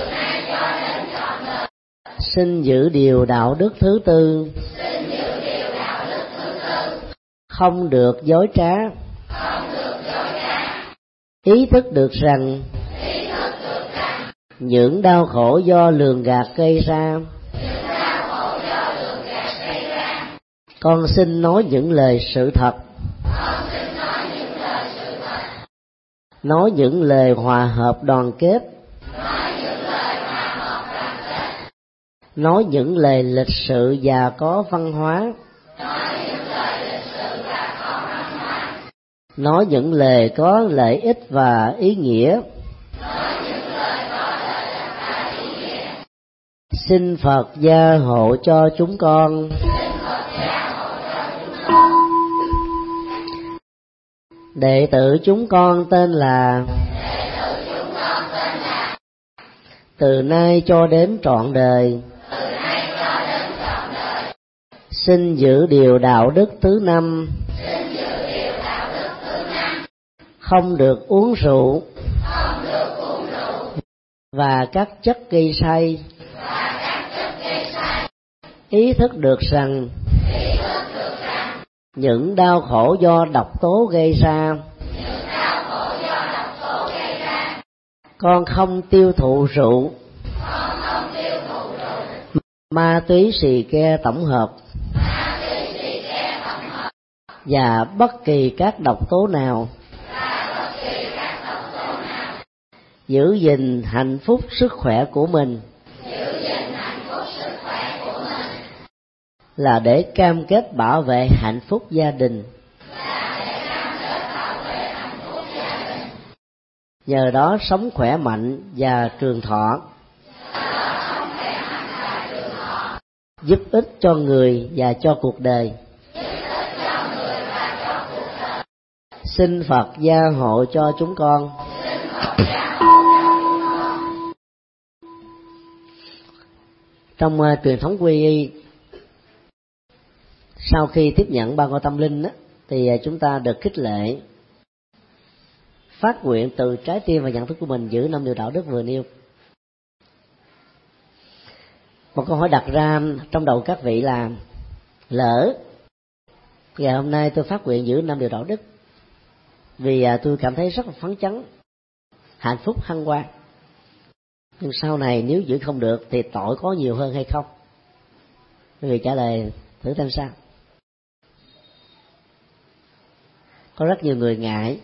Xin giữ điều đạo đức thứ tư, không được dối trá. Ý thức được rằng những đau khổ do lường gạt gây ra, con xin nói những lời sự thật, nói những lời hòa hợp đoàn kết, nói những lời lịch sự và có văn hóa, nói những lời có lợi ích và ý nghĩa. Xin Phật gia hộ cho chúng con. Đệ tử chúng con tên là từ nay cho đến trọn đời. Xin giữ điều đạo đức thứ năm, không được uống rượu và các chất gây say. Ý thức được rằng những đau khổ do độc tố gây ra, con không tiêu thụ rượu, ma túy xì ke tổng hợp và bất kỳ các độc tố nào. Giữ gìn hạnh phúc sức khỏe của mình là để cam kết bảo vệ hạnh phúc gia đình. Nhờ đó sống khỏe mạnh và trường thọ, giúp ích cho người và cho cuộc đời. Xin Phật gia hộ cho chúng con. Trong uh, truyền thống quy y, sau khi tiếp nhận ba ngôi tâm linh đó, thì uh, chúng ta được khích lệ phát nguyện từ trái tim và nhận thức của mình giữ năm điều đạo đức vừa nêu. Một câu hỏi đặt ra trong đầu các vị là: lỡ ngày hôm nay tôi phát nguyện giữ năm điều đạo đức vì uh, tôi cảm thấy rất là phấn chấn, hạnh phúc hân hoan, nhưng sau này nếu giữ không được thì tội có nhiều hơn hay không? Quý vị trả lời thử xem sao. Có rất nhiều người ngại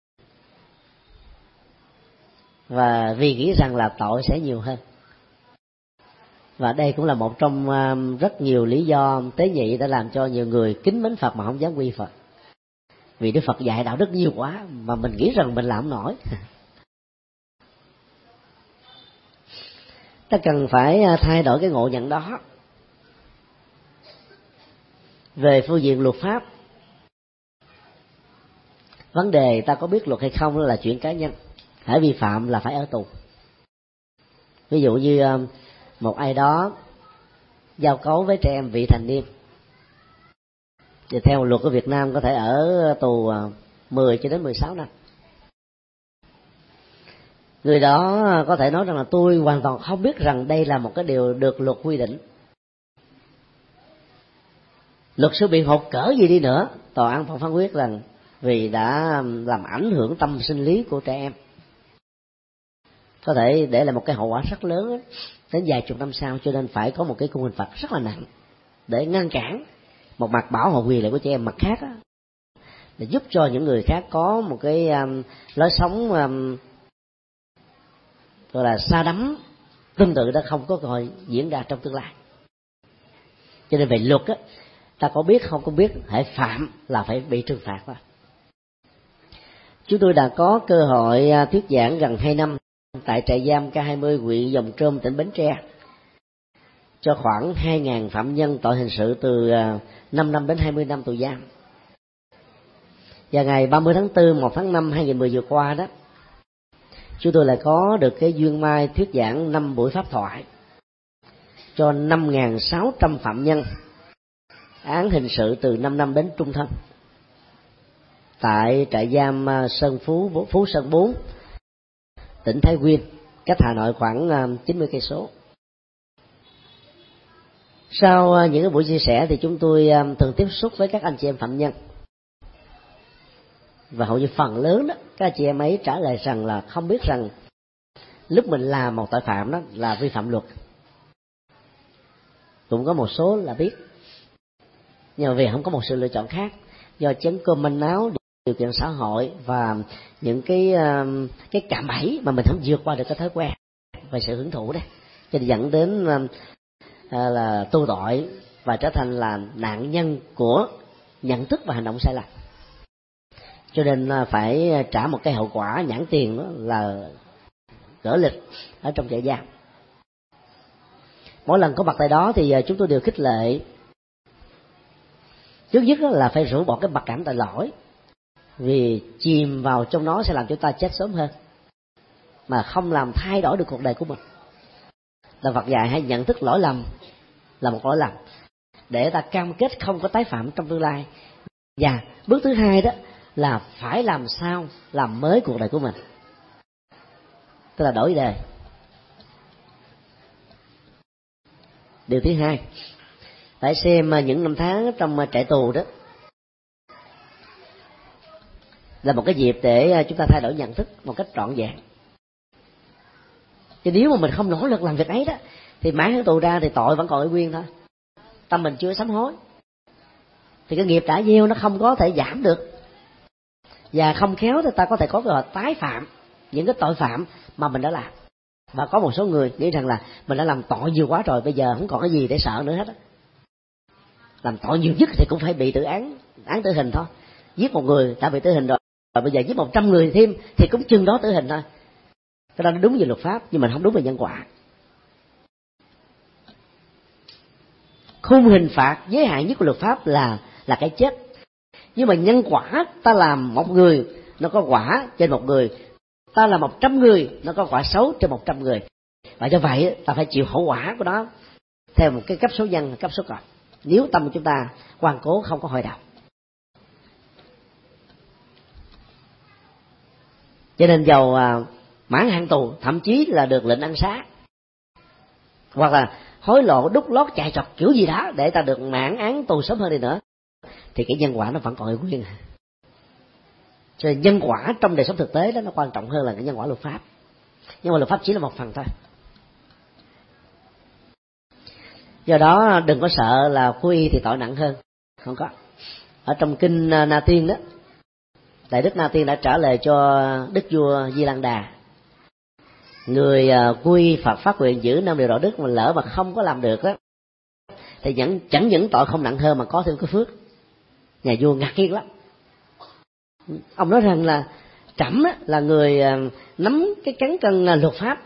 và vì nghĩ rằng là tội sẽ nhiều hơn, và đây cũng là một trong rất nhiều lý do tế nhị đã làm cho nhiều người kính mến Phật mà không dám quy Phật. Vì Đức Phật dạy đạo đức nhiều quá mà mình nghĩ rằng mình làm không nổi. Ta cần phải thay đổi cái ngộ nhận đó. Về phương diện luật pháp, vấn đề ta có biết luật hay không là chuyện cá nhân, hễ vi phạm là phải ở tù. Ví dụ như một ai đó giao cấu với trẻ em vị thành niên, thì theo luật của Việt Nam có thể ở tù mười cho đến mười sáu năm. Người đó có thể nói rằng là tôi hoàn toàn không biết rằng đây là một cái điều được luật quy định. Luật sư biện hộ cỡ gì đi nữa, tòa án phán quyết rằng vì đã làm ảnh hưởng tâm sinh lý của trẻ em, có thể để lại một cái hậu quả rất lớn đến vài chục năm sau, cho nên phải có một cái khung hình phạt rất là nặng để ngăn cản một mặt bảo hộ quyền lợi của trẻ em, mặt khác đó, để giúp cho những người khác có một cái um, lối sống um, gọi là sa đắm tương tự đó không có cơ hội diễn ra trong tương lai. Cho nên về luật á, ta có biết không có biết, hãy phạm là phải bị trừng phạt đó. Chúng tôi đã có cơ hội thuyết giảng gần hai năm tại trại giam K hai mươi huyện Giồng Trôm, tỉnh Bến Tre, cho khoảng hai nghìn phạm nhân tội hình sự từ năm năm đến hai mươi năm tù giam. Và ngày ba mươi tháng tư, một tháng năm hai nghìn mười vừa qua đó, chúng tôi lại có được cái duyên may thuyết giảng năm buổi pháp thoại cho năm nghìn sáu trăm phạm nhân án hình sự từ năm năm đến trung thân tại trại giam Sơn Phú, Phú Sơn bốn, tỉnh Thái Nguyên, cách Hà Nội khoảng chín mươi cây số. Sau những cái buổi chia sẻ thì chúng tôi thường tiếp xúc với các anh chị em phạm nhân, và hầu như phần lớn đó các anh chị em ấy trả lời rằng là không biết rằng lúc mình làm một tội phạm đó là vi phạm luật. Cũng có một số là biết, nhưng mà vì không có một sự lựa chọn khác, do chấn cơm manh áo, điều kiện xã hội và những cái cái cạm bẫy mà mình không vượt qua được cái thói quen và sự hưởng thụ đấy, cho nên dẫn đến là tu tội và trở thành là nạn nhân của nhận thức và hành động sai lầm. Cho nên phải trả một cái hậu quả nhãn tiền, đó là gỡ lịch ở trong trại giam. Mỗi lần có mặt tại đó thì chúng tôi đều khích lệ trước nhất là phải rũ bỏ cái mặc cảm tội lỗi, vì chìm vào trong nó sẽ làm chúng ta chết sớm hơn mà không làm thay đổi được cuộc đời của mình. Đạo Phật dạy hãy nhận thức lỗi lầm là một lỗi lầm để ta cam kết không có tái phạm trong tương lai. Và bước thứ hai đó là phải làm sao làm mới cuộc đời của mình, tức là đổi đời. Điều thứ hai, phải xem những năm tháng trong trại tù đó là một cái dịp để chúng ta thay đổi nhận thức một cách trọn vẹn. Chứ nếu mà mình không nỗ lực làm việc ấy đó thì mãn hạn tù ra thì tội vẫn còn ở nguyên thôi, tâm mình chưa sám hối, thì cái nghiệp đã gieo nó không có thể giảm được, và không khéo thì ta có thể có cơ hội tái phạm những cái tội phạm mà mình đã làm. Và có một số người nghĩ rằng là mình đã làm tội nhiều quá rồi, bây giờ không còn cái gì để sợ nữa hết á. Làm tội nhiều nhất thì cũng phải bị tự án án tử hình thôi. Giết một người đã bị tử hình rồi, rồi bây giờ giết một trăm người thêm thì cũng chừng đó tử hình thôi. Cái đó nó đúng về luật pháp, nhưng mình không đúng về nhân quả. Khung hình phạt giới hạn nhất của luật pháp là là cái chết, nhưng mà nhân quả ta làm một người nó có quả trên một người, ta làm một trăm người nó có quả xấu trên một trăm người, và do vậy ta phải chịu hậu quả của nó theo một cái cấp số nhân, cấp số cộng, nếu tâm của chúng ta ngoan cố không có hồi đầu. Cho nên dầu mãn hạn tù, thậm chí là được lệnh ân xá, hoặc là hối lộ, đút lót, chạy trọt kiểu gì đó để ta được mãn án tù sớm hơn đi nữa, thì cái nhân quả nó vẫn còn ở nguyên. Cho nên nhân quả trong đời sống thực tế đó nó quan trọng hơn là cái nhân quả luật pháp. Nhưng mà luật pháp chỉ là một phần thôi. Do đó đừng có sợ là phu y thì tội nặng hơn, không có. Ở trong kinh Na Tiên đó, Đại Đức Na Tiên đã trả lời cho Đức vua Di Lăng Đà: người quy Phật phát nguyện giữ năm điều đạo đức mà lỡ mà không có làm được đó, thì chẳng, chẳng những tội không nặng hơn mà có thêm cái phước. Nhà vua ngạc nhiên lắm. Ông nói rằng là trẫm là người nắm cái cán cân luật pháp,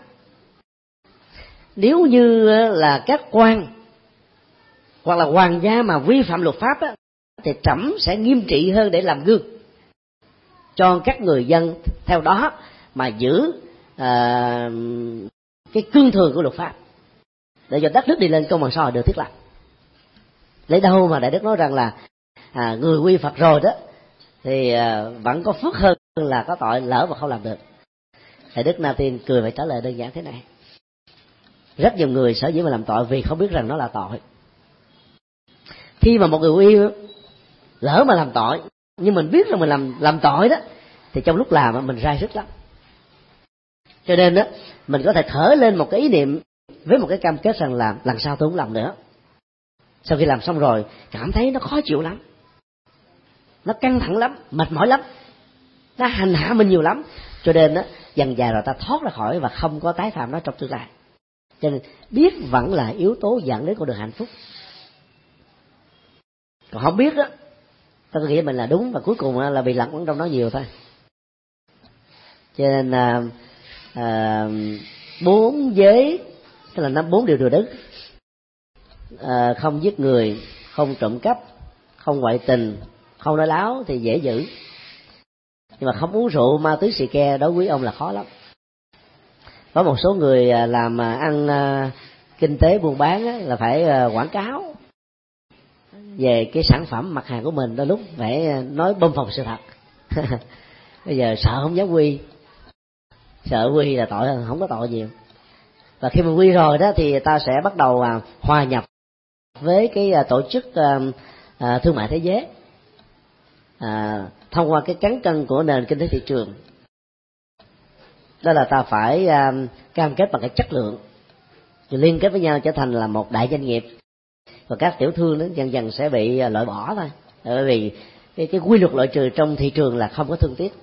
nếu như là các quan hoặc là hoàng gia mà vi phạm luật pháp á, thì trẫm sẽ nghiêm trị hơn để làm gương cho các người dân theo đó mà giữ à, cái cương thường của luật pháp, để cho đất nước đi lên công bằng xã hội được thiết lập. Lấy đâu mà Đại Đức nói rằng là à, người quy Phật rồi đó thì à, vẫn có phước hơn là có tội lỡ mà không làm được. Đại Đức Na Tiên cười và trả lời đơn giản thế này: rất nhiều người sở dĩ mà làm tội vì không biết rằng nó là tội. Khi mà một người quy lỡ mà làm tội, nhưng mình biết rằng mình làm làm tội đó, thì trong lúc làm mình rai rứt lắm. Cho nên đó mình có thể khởi lên một cái ý niệm với một cái cam kết rằng là lần sau tôi không làm nữa. Sau khi làm xong rồi cảm thấy nó khó chịu lắm, nó căng thẳng lắm, mệt mỏi lắm, nó hành hạ mình nhiều lắm. Cho nên đó dần dà rồi ta thoát ra khỏi và không có tái phạm nó trong tương lai. Cho nên biết vẫn là yếu tố dẫn đến con đường hạnh phúc. Còn không biết đó, ta nghĩ mình là đúng và cuối cùng là bị lẫn quẩn trong đó nhiều thôi. Cho nên à, à, bốn giới, tức là năm bốn điều điều đức: à, không giết người, không trộm cắp, không ngoại tình, không nói láo thì dễ giữ. nhưng mà không uống rượu ma túy xì ke đối với ông là khó lắm. Có một số người làm ăn kinh tế buôn bán á, là phải quảng cáo về cái sản phẩm mặt hàng của mình, đôi lúc phải nói bơm phồng sự thật. Bây giờ sợ không dám quy, sợ quy là tội, không có tội nhiều. Và khi mà quy rồi đó thì ta sẽ bắt đầu hòa nhập với cái tổ chức thương mại thế giới à, thông qua cái cán cân của nền kinh tế thị trường. Đó là ta phải cam kết bằng cái chất lượng, rồi liên kết với nhau trở thành là một đại doanh nghiệp, và các tiểu thương đó dần dần sẽ bị loại bỏ thôi, bởi vì cái, cái quy luật loại trừ trong thị trường là không có thương tiếc.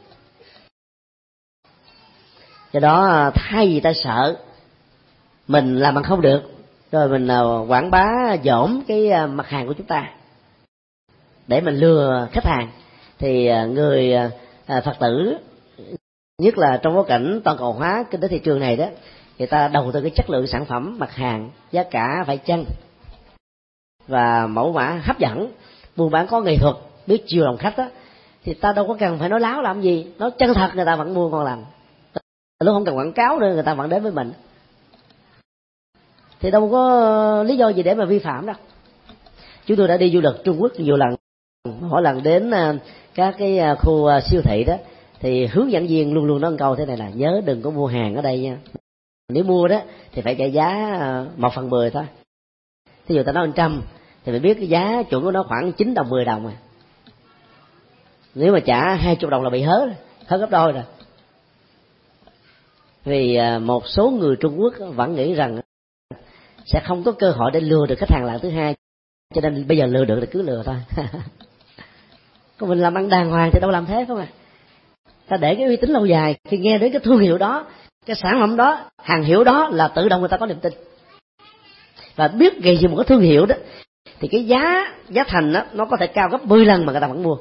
Do đó thay vì ta sợ mình làm bằng không được, rồi mình quảng bá dỗm cái mặt hàng của chúng ta để mình lừa khách hàng, thì người Phật tử, nhất là trong bối cảnh toàn cầu hóa kinh tế thị trường này đó, người ta đầu tư cái chất lượng sản phẩm mặt hàng, giá cả phải chăng và mẫu mã hấp dẫn, buôn bán có nghệ thuật, biết chiều lòng khách đó, thì ta đâu có cần phải nói láo làm gì, nói chân thật người ta vẫn mua ngon lành. Lúc không cần quảng cáo nữa người ta vẫn đến với mình, thì đâu có lý do gì để mà vi phạm đâu. Chúng tôi đã đi du lịch Trung Quốc nhiều lần, mỗi lần đến các cái khu siêu thị đó thì hướng dẫn viên luôn luôn nói một câu thế này là: nhớ đừng có mua hàng ở đây nha, nếu mua đó thì phải trả giá một phần mười thôi. Thí dụ ta nói một trăm thì phải biết cái giá chuẩn của nó khoảng chín đồng mười đồng à. Nếu mà trả hai chục đồng là bị hớ hớ gấp đôi rồi. Vì một số người Trung Quốc vẫn nghĩ rằng sẽ không có cơ hội để lừa được khách hàng lần thứ hai, cho nên bây giờ lừa được thì cứ lừa thôi. Còn mình làm ăn đàng hoàng thì đâu làm thế không à. Ta để cái uy tín lâu dài, khi nghe đến cái thương hiệu đó, cái sản phẩm đó, hàng hiệu đó là tự động người ta có niềm tin. Và biết gây gì một cái thương hiệu đó thì cái giá giá thành đó, nó có thể cao gấp mười lần mà người ta vẫn mua.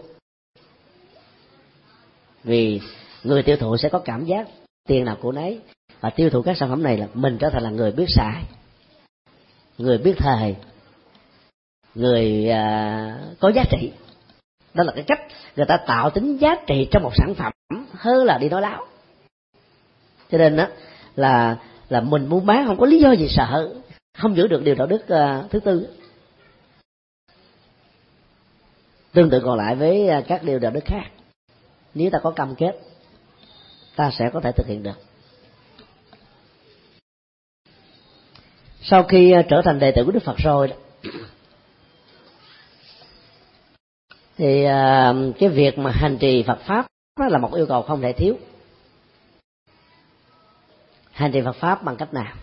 Vì người tiêu thụ sẽ có cảm giác tiền nào của nấy, và tiêu thụ các sản phẩm này là mình trở thành là người biết xài, người biết thời, người à, có giá trị. Đó là cái cách người ta tạo tính giá trị trong một sản phẩm hơn là đi nói láo. Cho nên đó là là mình muốn bán không có lý do gì sợ, không giữ được điều đạo đức uh, thứ tư. Tương tự còn lại với uh, các điều đạo đức khác, nếu ta có cam kết, ta sẽ có thể thực hiện được. Sau khi uh, trở thành đệ tử của Đức Phật rồi đó, thì uh, cái việc mà hành trì Phật pháp đó là một yêu cầu không thể thiếu. Hành trì Phật pháp bằng cách nào?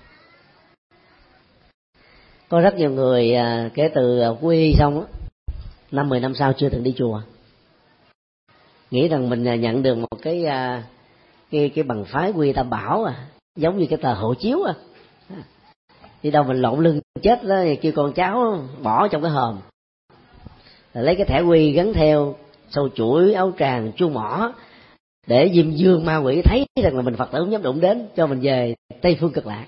Có rất nhiều người uh, kể từ uh, quy y xong đó, năm mười năm sau chưa từng đi chùa, nghĩ rằng mình uh, nhận được một cái uh, cái cái bằng phái quy tam bảo à, giống như cái tờ hộ chiếu à. Đi đâu mình lộn lưng chết đó, kêu con cháu bỏ trong cái hòm, lấy cái thẻ quy gắn theo sâu chuỗi, áo tràng, chuông mỏ, để Diêm Dương ma quỷ thấy rằng là mình Phật tử không dám đụng đến, cho mình về Tây Phương Cực Lạc.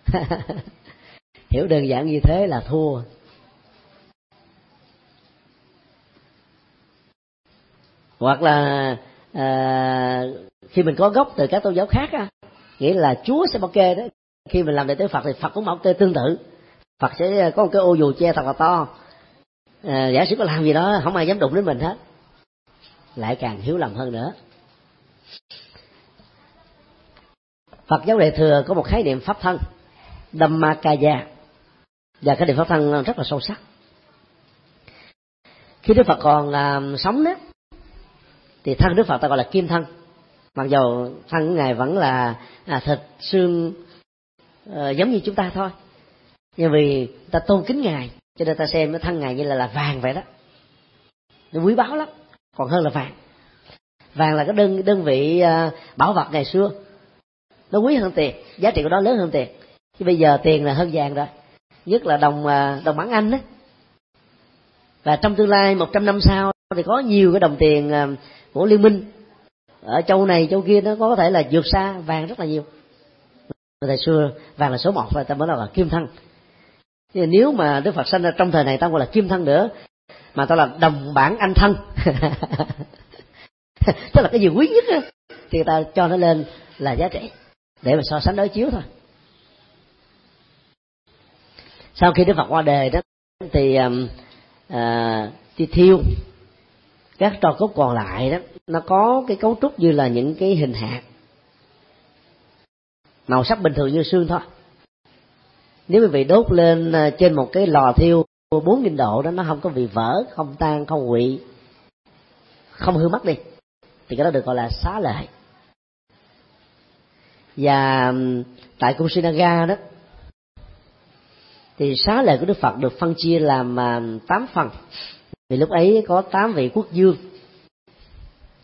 Hiểu đơn giản như thế là thua. Hoặc là à, khi mình có gốc từ các tôn giáo khác á, nghĩa là Chúa sẽ bảo kê đó. Khi mình làm đệ tử Phật thì Phật cũng bảo kê tương tự. Phật sẽ có một cái ô dù che thật là to, à, giả sử có làm gì đó không ai dám đụng đến mình hết, lại càng hiểu lầm hơn nữa. Phật giáo Đại thừa có một khái niệm pháp thân Dhammacaya, và cái niệm pháp thân rất là sâu sắc. Khi Đức Phật còn à, sống đó, thì thân Đức Phật ta gọi là kim thân, mặc dầu thân của ngài vẫn là à, thịt xương à, giống như chúng ta thôi, nhưng vì ta tôn kính ngài cho nên ta xem cái thân ngài như là là vàng vậy đó, nó quý báu lắm, còn hơn là vàng. Vàng là cái đơn đơn vị à, bảo vật ngày xưa, nó quý hơn tiền, giá trị của nó lớn hơn tiền. Chứ bây giờ tiền là hơn vàng rồi, nhất là đồng đồng bảng Anh đó. Và trong tương lai một trăm năm sau thì có nhiều cái đồng tiền của liên minh ở châu này châu kia, nó có thể là vượt xa vàng rất là nhiều. Thời xưa vàng là số một và ta mới nói là kim thân. Nhưng nếu mà Đức Phật sanh ra trong thời này ta gọi là kim thân nữa, mà ta là đồng bảng Anh thân. tức là cái gì quý nhất á, thì người ta cho nó lên là giá trị để mà so sánh đối chiếu thôi. Sau khi Đức Phật qua đời đó thì à, thì thiêu các tro cốt còn lại đó, nó có cái cấu trúc như là những cái hình hạt, màu sắc bình thường như xương thôi. Nếu quý vị đốt lên trên một cái lò thiêu bốn nghìn độ đó, nó không có bị vỡ, không tan, không nguội, không hư mất đi, thì cái đó được gọi là xá lợi. Và tại cung Sinaga đó thì xá lợi của Đức Phật được phân chia làm tám phần, vì lúc ấy có tám vị quốc vương